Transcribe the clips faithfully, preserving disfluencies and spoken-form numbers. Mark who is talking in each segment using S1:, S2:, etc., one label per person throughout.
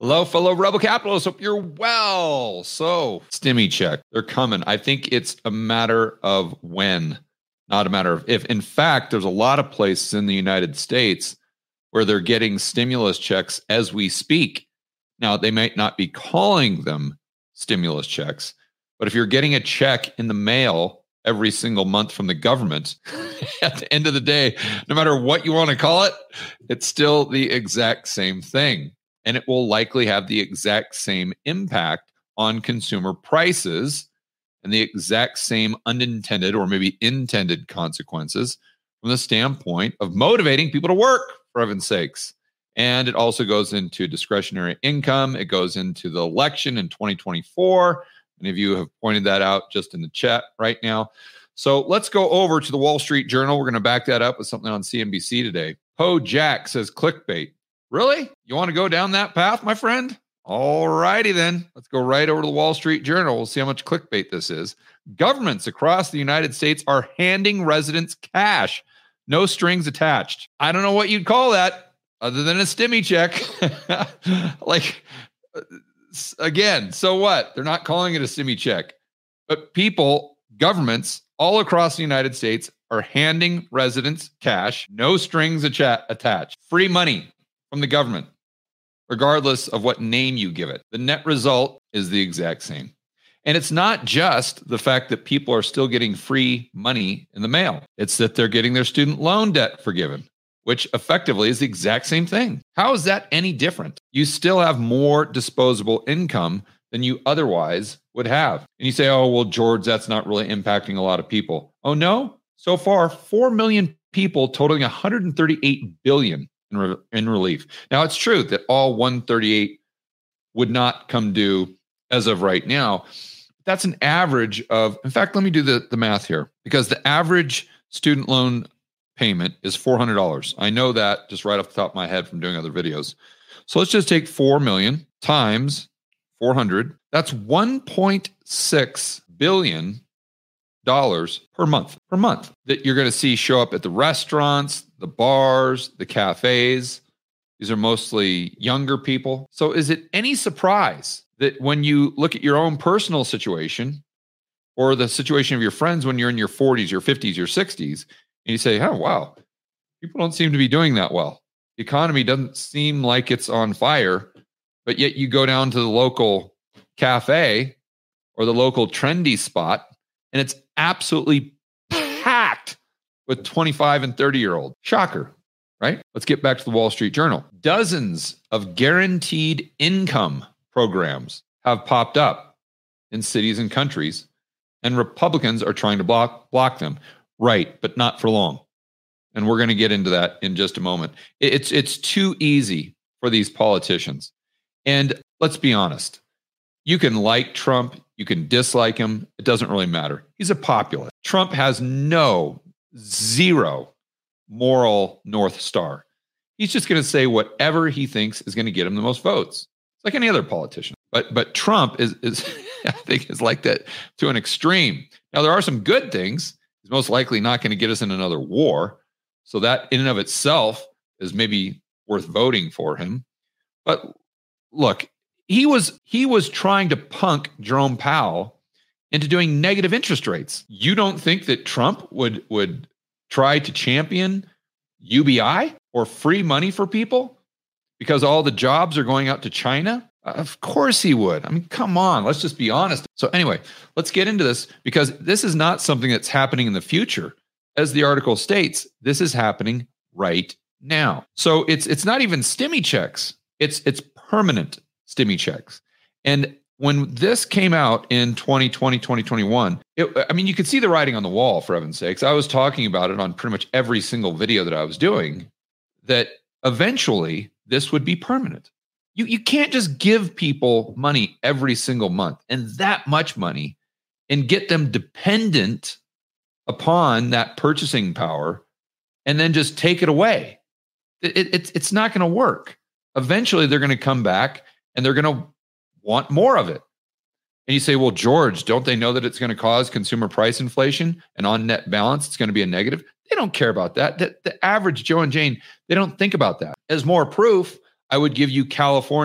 S1: Hello, fellow rebel capitalists. Hope you're well. So, stimmy check. They're coming. I think it's a matter of when, not a matter of if. In fact, there's a lot of places in the United States where they're getting stimulus checks as we speak. Now, they might not be calling them stimulus checks, but if you're getting a check in the mail every single month from the government, at the end of the day, no matter what you want to call it, it's still the exact same thing. And it will likely have the exact same impact on consumer prices and the exact same unintended or maybe intended consequences from the standpoint of motivating people to work, for heaven's sakes. And it also goes into discretionary income. It goes into the election in twenty twenty-four. Many of you have pointed that out just in the chat right now. So let's go over to the Wall Street Journal. We're going to back that up with something on C N B C today. Poe Jack says clickbait. Really? You want to go down that path, my friend? All righty then. Let's go right over to the Wall Street Journal. We'll see how much clickbait this is. Governments across the United States are handing residents cash. No strings attached. I don't know what you'd call that other than a stimmy check. Like, again, so what? They're not calling it a stimmy check. But people, governments all across the United States are handing residents cash. No strings attached. Free money from the government, regardless of what name you give it. The net result is the exact same. And it's not just the fact that people are still getting free money in the mail. It's that they're getting their student loan debt forgiven, which effectively is the exact same thing. How is that any different? You still have more disposable income than you otherwise would have. And you say, oh, well, George, that's not really impacting a lot of people. Oh, no? So far, four million people totaling one hundred thirty-eight billion dollars in, re- in relief. Now, it's true that all one hundred thirty-eight would not come due as of right now. That's an average of, in fact, let me do the, the math here, because the average student loan payment is four hundred dollars. I know that just right off the top of my head from doing other videos. So let's just take four million times four hundred. That's one point six billion dollars per month, per month that you're going to see show up at the restaurants, the bars, the cafes. These are mostly younger people. So is it any surprise that when you look at your own personal situation or the situation of your friends when you're in your forties, your fifties, your sixties, and you say, oh, wow, people don't seem to be doing that well. The economy doesn't seem like it's on fire, but yet you go down to the local cafe or the local trendy spot, and it's absolutely packed with twenty-five and thirty-year-olds. Shocker, right? Let's get back to the Wall Street Journal. Dozens of guaranteed income programs have popped up in cities and countries, and Republicans are trying to block block them. Right, but not for long. And we're going to get into that in just a moment. It's it's too easy for these politicians. And let's be honest. You can like Trump, you can dislike him. It doesn't really matter. He's a populist. Trump has no, zero moral North Star. He's just going to say whatever he thinks is going to get him the most votes. It's like any other politician. But but Trump is, is I think, is like that to an extreme. Now, there are some good things. He's most likely not going to get us in another war. So that in and of itself is maybe worth voting for him. But look, he was he was trying to punk Jerome Powell into doing negative interest rates. You don't think that Trump would would try to champion U B I or free money for people because all the jobs are going out to China? Of course he would. I mean, come on, let's just be honest. So anyway, let's get into this because this is not something that's happening in the future. As the article states, this is happening right now. So it's it's not even stimmy checks. It's it's permanent stimmy checks. And when this came out in twenty twenty, twenty twenty-one, it, I mean, you could see the writing on the wall, for heaven's sakes. I was talking about it on pretty much every single video that I was doing, that eventually this would be permanent. You you can't just give people money every single month and that much money and get them dependent upon that purchasing power and then just take it away. It, it, it's, it's not going to work. Eventually, they're going to come back and they're going to want more of it. And you say, well, George, don't they know that it's going to cause consumer price inflation and on net balance, it's going to be a negative? They don't care about that. The, the average Joe and Jane, they don't think about that. As more proof, I would give you California.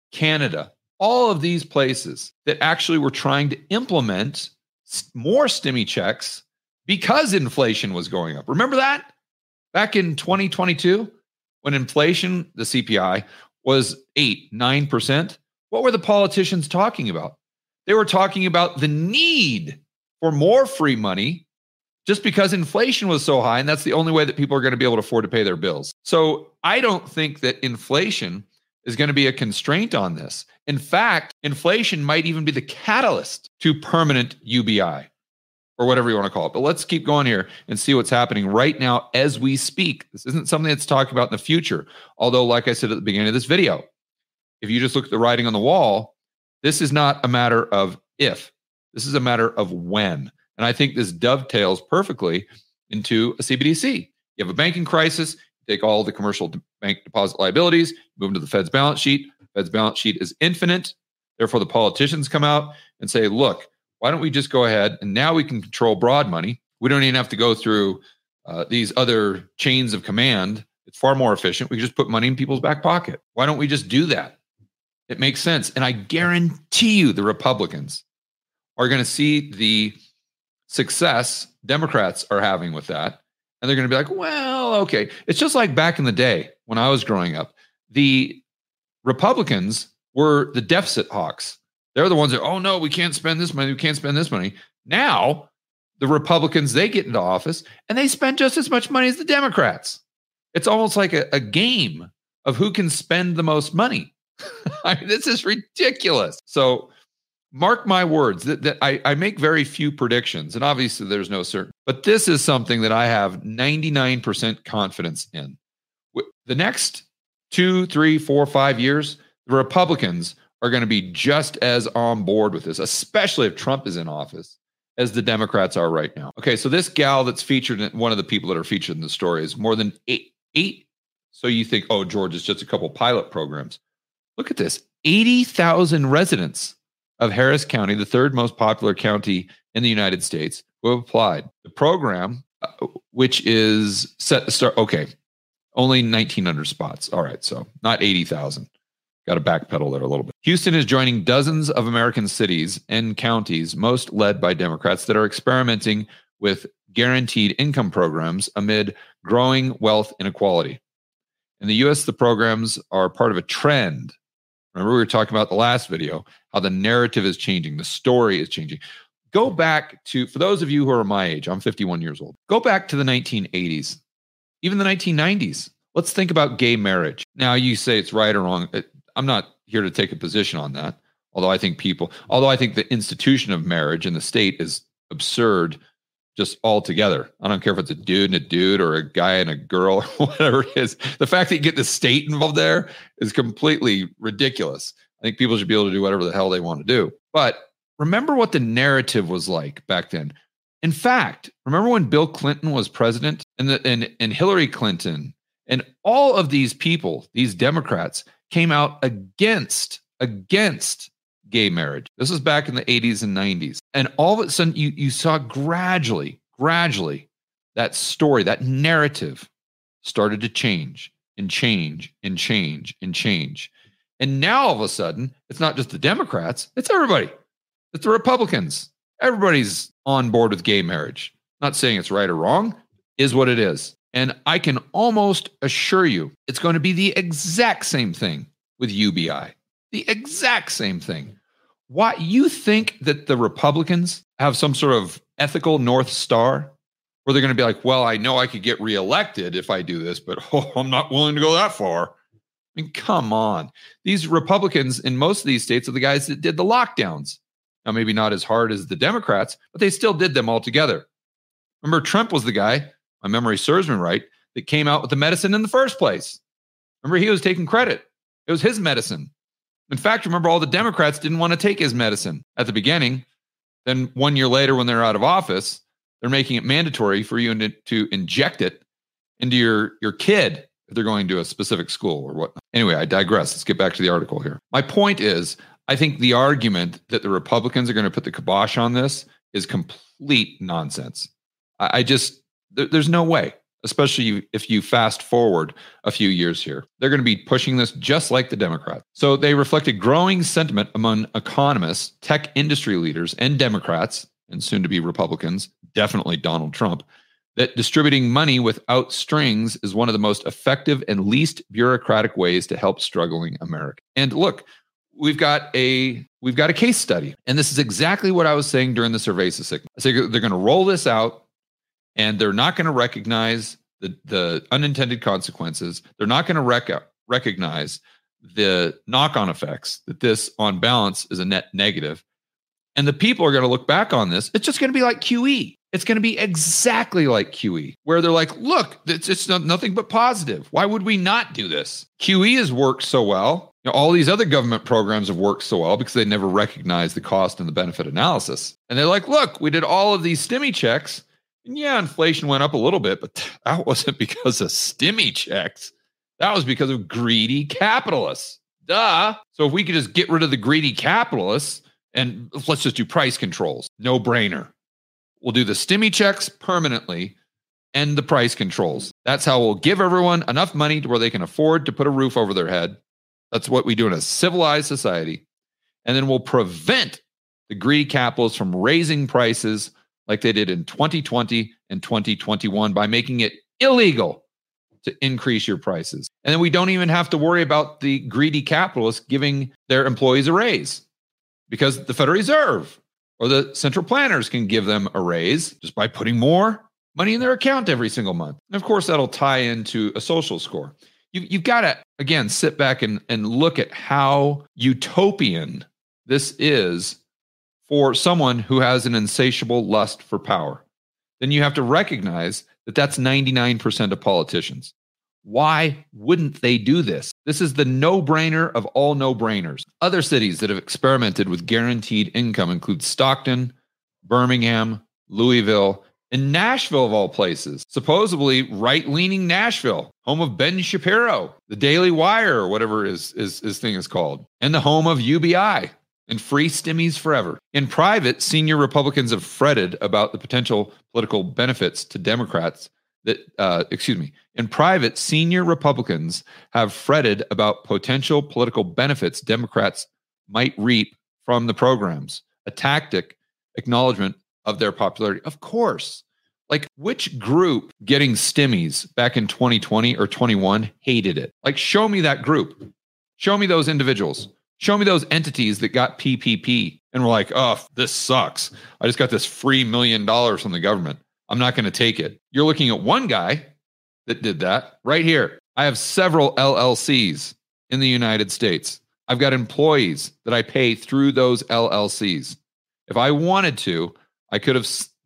S1: Canada, all of these places that actually were trying to implement more stimmy checks because inflation was going up. Remember that? Back in twenty twenty-two, when inflation, the C P I, was eight, nine percent, what were the politicians talking about? They were talking about the need for more free money just because inflation was so high, and that's the only way that people are going to be able to afford to pay their bills. So I don't think that inflation is going to be a constraint on this. In fact, inflation might even be the catalyst to permanent U B I, or whatever you want to call it. But let's keep going here and see what's happening right now as we speak. This isn't something that's talked about in the future. Although, like I said at the beginning of this video, if you just look at the writing on the wall, this is not a matter of if. This is a matter of when. And I think this dovetails perfectly into a C B D C. You have a banking crisis, you take all the commercial bank deposit liabilities, move them to the Fed's balance sheet. Fed's balance sheet is infinite. Therefore, the politicians come out and say, look, why don't we just go ahead and now we can control broad money. We don't even have to go through uh, these other chains of command. It's far more efficient. We can just put money in people's back pocket. Why don't we just do that? It makes sense. And I guarantee you the Republicans are going to see the success Democrats are having with that. And they're going to be like, well, okay. It's just like back in the day when I was growing up. The Republicans were the deficit hawks. They're the ones that, oh, no, we can't spend this money. We can't spend this money. Now, the Republicans, they get into office and they spend just as much money as the Democrats. It's almost like a, a game of who can spend the most money. I mean, this is ridiculous. So mark my words that, that I, I make very few predictions, and obviously there's no certain, but this is something that I have ninety-nine percent confidence in. The next two, three, four, five years, the Republicans are going to be just as on board with this, especially if Trump is in office, as the Democrats are right now. Okay, so this gal that's featured, in, one of the people that are featured in the story, is more than eight. eight so you think, oh, George, it's just a couple pilot programs. Look at this, eighty thousand residents of Harris County, the third most popular county in the United States, who have applied. The program, uh, which is set to start, okay, only nineteen hundred spots. All right, so not eighty thousand. Got to backpedal there a little bit. Houston is joining dozens of American cities and counties, most led by Democrats, that are experimenting with guaranteed income programs amid growing wealth inequality. In the U S, the programs are part of a trend. Remember, we were talking about the last video, how the narrative is changing, the story is changing. Go back to, for those of you who are my age, I'm fifty-one years old. Go back to the nineteen eighties, even the nineteen nineties. Let's think about gay marriage. Now, you say it's right or wrong. I'm not here to take a position on that. Although I think people, although I think the institution of marriage in the state is absurd just altogether. I don't care if it's a dude and a dude or a guy and a girl or whatever it is. The fact that you get the state involved there is completely ridiculous. I think people should be able to do whatever the hell they want to do. But remember what the narrative was like back then. In fact, remember when Bill Clinton was president and, the, and, and Hillary Clinton and all of these people, these Democrats, came out against, against gay marriage. This was back in the eighties and nineties. And all of a sudden, you, you saw gradually, gradually, that story, that narrative started to change and change and change and change. And now all of a sudden, it's not just the Democrats, it's everybody. It's the Republicans. Everybody's on board with gay marriage. Not saying it's right or wrong, is what it is. And I can almost assure you it's going to be the exact same thing with U B I. The exact same thing. Why you think that the Republicans have some sort of ethical North Star where they're going to be like, well, I know I could get reelected if I do this, but oh, I'm not willing to go that far. I mean, come on. These Republicans in most of these states are the guys that did the lockdowns. Now, maybe not as hard as the Democrats, but they still did them all together. Remember, Trump was the guy, my memory serves me right, that came out with the medicine in the first place. Remember, he was taking credit. It was his medicine. In fact, remember, all the Democrats didn't want to take his medicine at the beginning. Then one year later, when they're out of office, they're making it mandatory for you to, to inject it into your, your kid if they're going to a specific school or whatnot. Anyway, I digress. Let's get back to the article here. My point is, I think the argument that the Republicans are going to put the kibosh on this is complete nonsense. I, I just, there, there's no way. especially if you fast forward a few years here. They're going to be pushing this just like the Democrats. So they reflected growing sentiment among economists, tech industry leaders, and Democrats, and soon to be Republicans, definitely Donald Trump, that distributing money without strings is one of the most effective and least bureaucratic ways to help struggling America. And look, we've got a we've got a case study, and this is exactly what I was saying during the survey segment. I say they're going to roll this out, and they're not going to recognize the the unintended consequences. They're not going to rec- recognize the knock-on effects that this, on balance, is a net negative. And the people are going to look back on this. It's just going to be like Q E. It's going to be exactly like Q E, where they're like, look, it's, it's not, nothing but positive. Why would we not do this? Q E has worked so well. You know, all these other government programs have worked so well because they never recognize the cost and the benefit analysis. And they're like, look, we did all of these stimmy checks. And yeah, inflation went up a little bit, but that wasn't because of stimmy checks. That was because of greedy capitalists. Duh. So if we could just get rid of the greedy capitalists and let's just do price controls, no brainer. We'll do the stimmy checks permanently and the price controls. That's how we'll give everyone enough money to where they can afford to put a roof over their head. That's what we do in a civilized society. And then we'll prevent the greedy capitalists from raising prices like they did in twenty twenty and twenty twenty-one by making it illegal to increase your prices. And then we don't even have to worry about the greedy capitalists giving their employees a raise because the Federal Reserve or the central planners can give them a raise just by putting more money in their account every single month. And of course, that'll tie into a social score. You, you've got to, again, sit back and, and look at how utopian this is for someone who has an insatiable lust for power. Then you have to recognize that that's ninety-nine percent of politicians. Why wouldn't they do this? This is the no-brainer of all no-brainers. Other cities that have experimented with guaranteed income include Stockton, Birmingham, Louisville, and Nashville of all places. Supposedly right-leaning Nashville, home of Ben Shapiro, the Daily Wire, or whatever his, his, his thing is called, and the home of U B I and free stimmies forever. In private, senior Republicans have fretted about the potential political benefits to Democrats that, uh, excuse me, in private, senior Republicans have fretted about potential political benefits Democrats might reap from the programs, a tactic acknowledgement of their popularity. Of course, like which group getting stimmies back in twenty twenty or twenty-one hated it? Like show me that group. Show me those individuals. Show me those entities that got P P P and were like, oh, this sucks. I just got this free million dollars from the government. I'm not going to take it. You're looking at one guy that did that right here. I have several L L Cs in the United States. I've got employees that I pay through those L L Cs. If I wanted to, I could have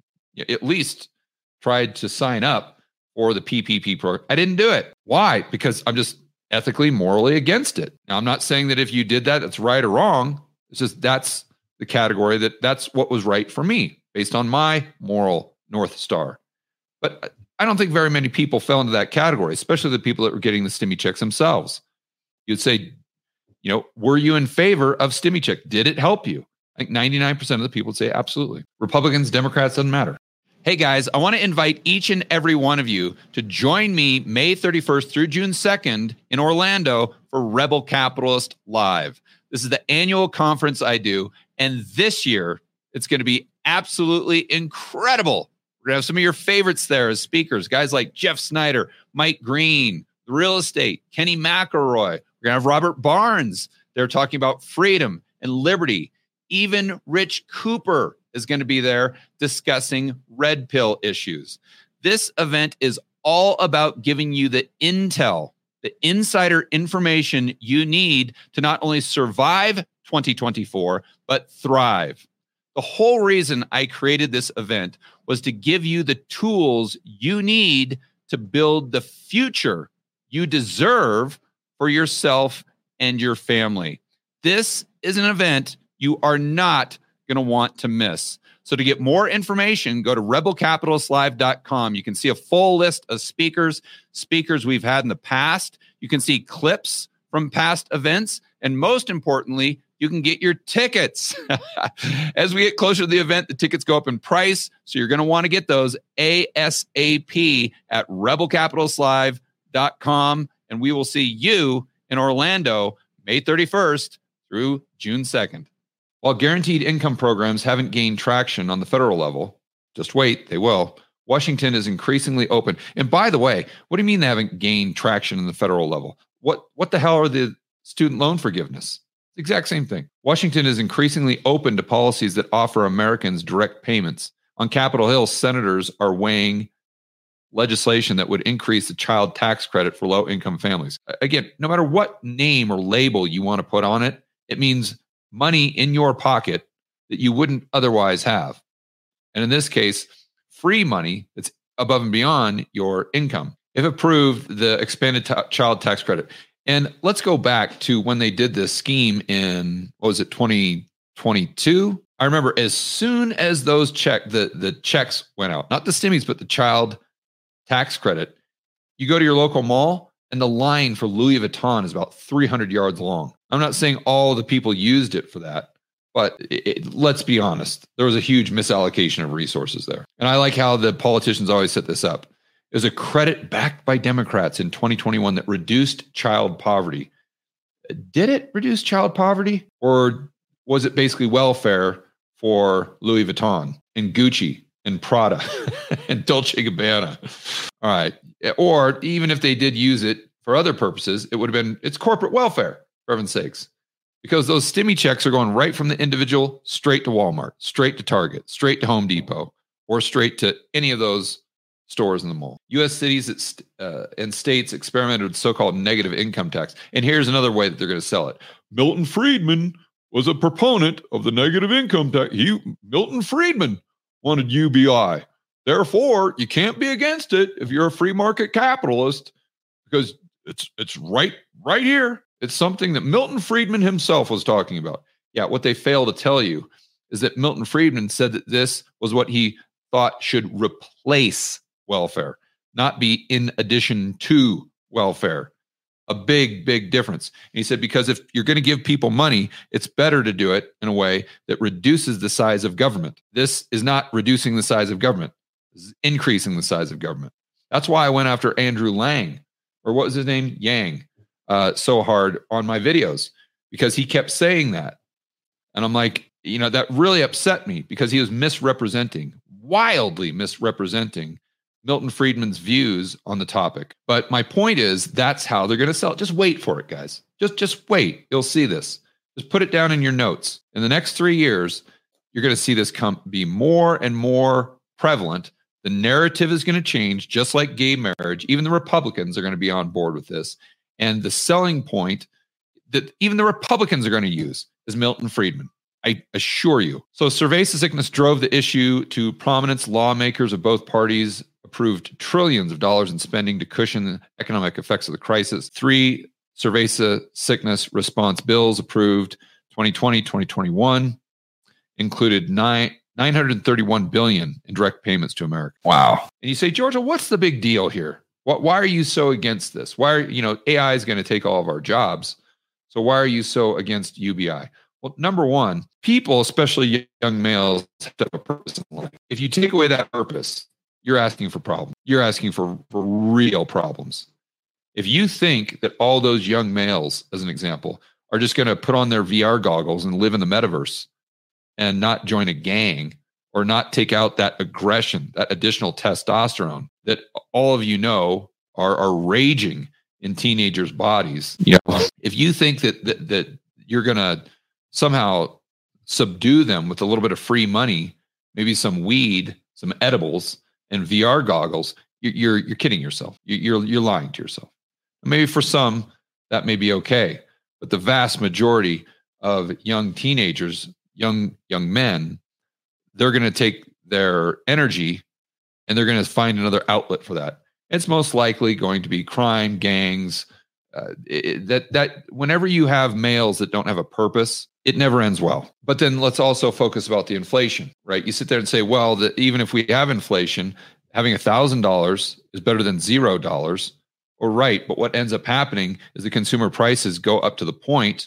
S1: at least tried to sign up for the P P P program. I didn't do it. Why? Because I'm just ethically, morally against it. Now, I'm not saying that if you did that, that's right or wrong. It's just that's the category that that's what was right for me based on my moral North Star. But I don't think very many people fell into that category, especially the people that were getting the stimmy checks themselves. You'd say, you know, were you in favor of stimmy check? Did it help you? I think ninety-nine percent of the people would say absolutely. Republicans, Democrats, doesn't matter. Hey guys, I want to invite each and every one of you to join me May thirty-first through June second in Orlando for Rebel Capitalist Live. This is the annual conference I do, and this year it's going to be absolutely incredible. We're going to have some of your favorites there as speakers, guys like Jeff Snyder, Mike Green, the real estate, Kenny McElroy. We're going to have Robert Barnes. They're talking about freedom and liberty. Even Rich Cooper is going to be there discussing red pill issues. This event is all about giving you the intel, the insider information you need to not only survive twenty twenty-four, but thrive. The whole reason I created this event was to give you the tools you need to build the future you deserve for yourself and your family. This is an event you are not going to want to miss. So to get more information, go to rebel capitalist live dot com. You can see a full list of speakers, speakers we've had in the past. You can see clips from past events. And most importantly, you can get your tickets. As we get closer to the event, the tickets go up in price. So you're going to want to get those ASAP at rebel capitals live dot com. And we will see you in Orlando May thirty-first through June second. While guaranteed income programs haven't gained traction on the federal level, just wait, they will. Washington is increasingly open. And by the way, what do you mean they haven't gained traction in the federal level? What what the hell are the student loan forgiveness? It's the exact same thing. Washington is increasingly open to policies that offer Americans direct payments. On Capitol Hill, senators are weighing legislation that would increase the child tax credit for low-income families. Again, no matter what name or label you want to put on it, it means money in your pocket that you wouldn't otherwise have. And in this case, free money that's above and beyond your income. If approved, the expanded t- child tax credit. And let's go back to when they did this scheme in, what was it, twenty twenty-two? I remember as soon as those check, the, the checks went out, not the stimmies, but the child tax credit, you go to your local mall and the line for Louis Vuitton is about three hundred yards long. I'm not saying all the people used it for that, but it, it, let's be honest, there was a huge misallocation of resources there. And I like how the politicians always set this up. It was a credit backed by Democrats in twenty twenty-one that reduced child poverty. Did it reduce child poverty? Or was it basically welfare for Louis Vuitton and Gucci and Prada and Dolce and Gabbana? All right. Or even if they did use it for other purposes, it would have been, it's corporate welfare, for heaven's sakes. Because those stimmy checks are going right from the individual straight to Walmart, straight to Target, straight to Home Depot, or straight to any of those stores in the mall. U S cities uh, and states experimented with so-called negative income tax. And here's another way that they're going to sell it. Milton Friedman was a proponent of the negative income tax. He, Milton Friedman wanted U B I. Therefore, you can't be against it if you're a free market capitalist, because it's it's right right here. It's something that Milton Friedman himself was talking about. Yeah, what they fail to tell you is that Milton Friedman said that this was what he thought should replace welfare, not be in addition to welfare. A big, big difference. And he said, because if you're going to give people money, it's better to do it in a way that reduces the size of government. This is not reducing the size of government. This is increasing the size of government. That's why I went after Andrew Lang, or what was his name? Yang, uh, so hard on my videos, because he kept saying that. And I'm like, you know, that really upset me because he was misrepresenting, wildly misrepresenting Milton Friedman's views on the topic. But my point is, that's how they're going to sell it. Just wait for it, guys. Just, just wait. You'll see this. Just put it down in your notes. In the next three years, you're going to see this come be more and more prevalent. The narrative is going to change, just like gay marriage. Even the Republicans are going to be on board with this. And the selling point that even the Republicans are going to use is Milton Friedman. I assure you. So cerveza sickness drove the issue to prominence. Lawmakers of both parties approved trillions of dollars in spending to cushion the economic effects of the crisis. Three cerveza sickness response bills approved twenty twenty, twenty twenty-one included nine, nine hundred thirty-one billion dollars in direct payments to America. Wow. And you say, Georgia, what's the big deal here? What, why are you so against this? Why are, you know, A I is going to take all of our jobs. So why are you so against U B I? Well, number one, people, especially young males, have to have a purpose in life. If you take away that purpose, you're asking for problems. You're asking for, for real problems. If you think that all those young males, as an example, are just going to put on their V R goggles and live in the metaverse and not join a gang or not take out that aggression, that additional testosterone that all of you know are, are raging in teenagers' bodies. You know, if you think that that, that you're going to somehow subdue them with a little bit of free money, maybe some weed, some edibles, and V R goggles, you're you're kidding yourself. You're you're lying to yourself. Maybe for some that may be okay, but the vast majority of young teenagers, young young men, they're going to take their energy and they're going to find another outlet for that. It's most likely going to be crime, gangs. Uh, it, that that whenever you have males that don't have a purpose, it never ends well. But then let's also focus about the inflation, right? You sit there and say, well, that even if we have inflation, having a thousand dollars is better than zero dollars. Or right, but what ends up happening is the consumer prices go up to the point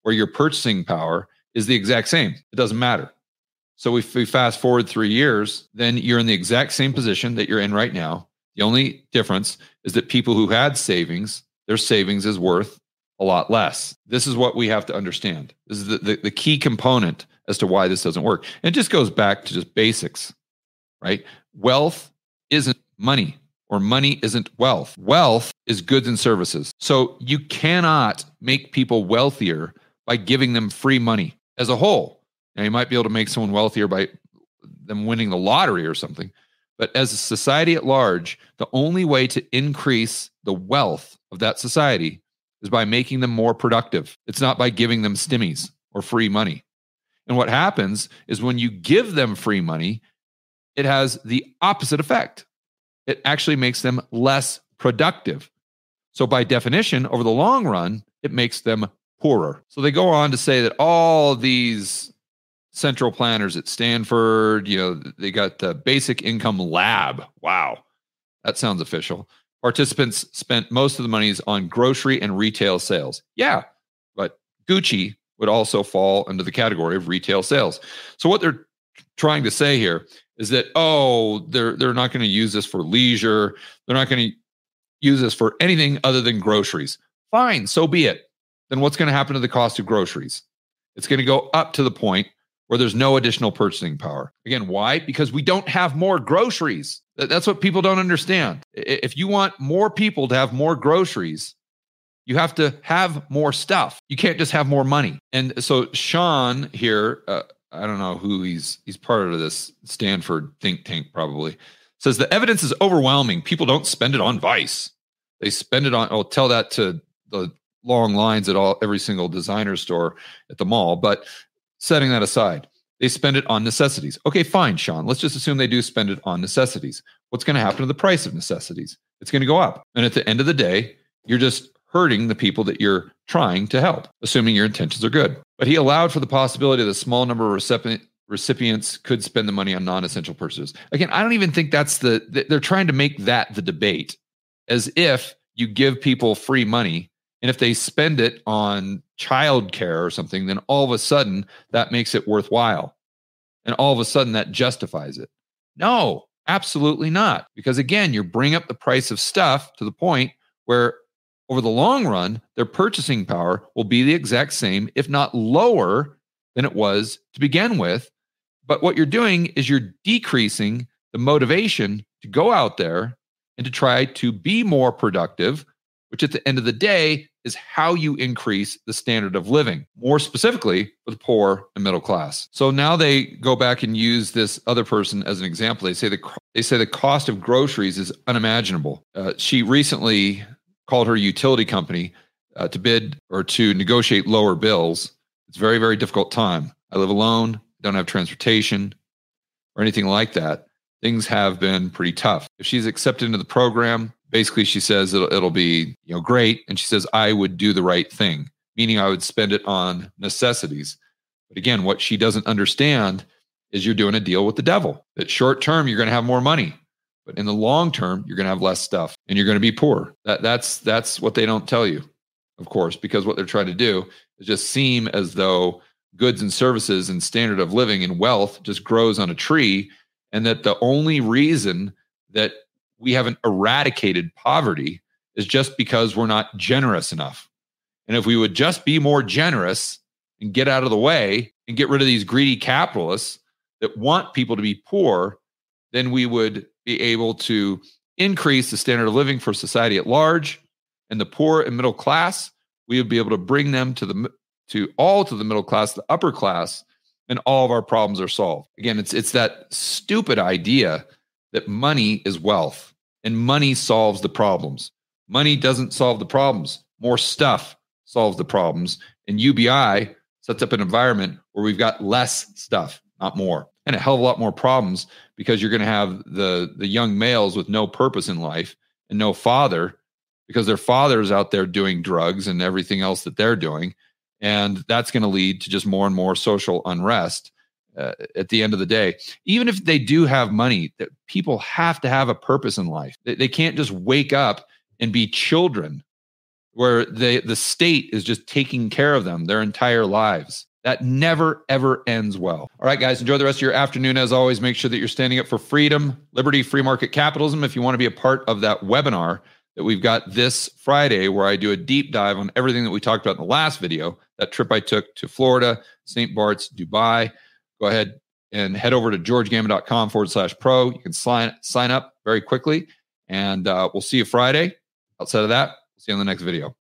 S1: where your purchasing power is the exact same. It doesn't matter. So if we fast forward three years, then you're in the exact same position that you're in right now. The only difference is that people who had savings, their savings is worth a lot less. This is what we have to understand. This is the, the, the key component as to why this doesn't work. And it just goes back to just basics, right? Wealth isn't money, or money isn't wealth. Wealth is goods and services. So you cannot make people wealthier by giving them free money as a whole. Now, you might be able to make someone wealthier by them winning the lottery or something. But as a society at large, the only way to increase the wealth of that society is by making them more productive. It's not by giving them stimmies or free money. And what happens is when you give them free money, it has the opposite effect. It actually makes them less productive. So by definition, over the long run, it makes them poorer. So they go on to say that all these central planners at Stanford, you know, they got the Basic Income Lab. Wow, that sounds official. Participants spent most of the monies on grocery and retail sales. Yeah, but Gucci would also fall under the category of retail sales. So what they're trying to say here is that, oh, they're they're not going to use this for leisure. They're not going to use this for anything other than groceries. Fine, so be it. Then what's going to happen to the cost of groceries? It's going to go up to the point where there's no additional purchasing power. Again, why? Because we don't have more groceries. That's what people don't understand. If you want more people to have more groceries, you have to have more stuff. You can't just have more money. And so Sean here, uh, I don't know who he's, he's part of this Stanford think tank probably, says the evidence is overwhelming. People don't spend it on Vice. They spend it on, I'll tell that to the long lines at all every single designer store at the mall. But setting that aside, they spend it on necessities. Okay, fine, Sean. Let's just assume they do spend it on necessities. What's going to happen to the price of necessities? It's going to go up. And at the end of the day, you're just hurting the people that you're trying to help, assuming your intentions are good. But he allowed for the possibility that a small number of recipient, recipients could spend the money on non-essential purchases. Again, I don't even think that's the, they're trying to make that the debate, as if you give people free money, and if they spend it on childcare or something, then all of a sudden that makes it worthwhile. And all of a sudden that justifies it. No, absolutely not. Because again, you bring up the price of stuff to the point where over the long run, their purchasing power will be the exact same, if not lower than it was to begin with. But what you're doing is you're decreasing the motivation to go out there and to try to be more productive, which at the end of the day is how you increase the standard of living, more specifically for the poor and middle class. So now they go back and use this other person as an example. They say the, they say the cost of groceries is unimaginable. Uh, she recently called her utility company uh, to bid or to negotiate lower bills. It's a very, very difficult time. I live alone, don't have transportation or anything like that. Things have been pretty tough. If she's accepted into the program, basically she says it'll, it'll be, you know, great. And she says, I would do the right thing, meaning I would spend it on necessities. But again, what she doesn't understand is you're doing a deal with the devil. That short term, you're going to have more money. But in the long term, you're going to have less stuff and you're going to be poor. That, that's, that's what they don't tell you, of course, because what they're trying to do is just seem as though goods and services and standard of living and wealth just grows on a tree. And that the only reason that we haven't eradicated poverty is just because we're not generous enough. And if we would just be more generous and get out of the way and get rid of these greedy capitalists that want people to be poor, then we would be able to increase the standard of living for society at large. And the poor and middle class, we would be able to bring them to the to all to the middle class, the upper class, and all of our problems are solved. Again, it's it's that stupid idea that money is wealth and money solves the problems. Money doesn't solve the problems. More stuff solves the problems. And U B I sets up an environment where we've got less stuff, not more, and a hell of a lot more problems, because you're going to have the, the young males with no purpose in life and no father, because their father's out there doing drugs and everything else that they're doing. And that's going to lead to just more and more social unrest uh, at the end of the day. Even if they do have money, that people have to have a purpose in life. They, they can't just wake up and be children where they, the state is just taking care of them their entire lives. That never, ever ends well. All right, guys, enjoy the rest of your afternoon. As always, make sure that you're standing up for freedom, liberty, free market capitalism. If you want to be a part of that webinar that we've got this Friday, where I do a deep dive on everything that we talked about in the last video, that trip I took to Florida, Saint Bart's, Dubai, go ahead and head over to georgegammon.com forward slash pro. You can sign, sign up very quickly, and uh, we'll see you Friday. Outside of that, we'll see you on the next video.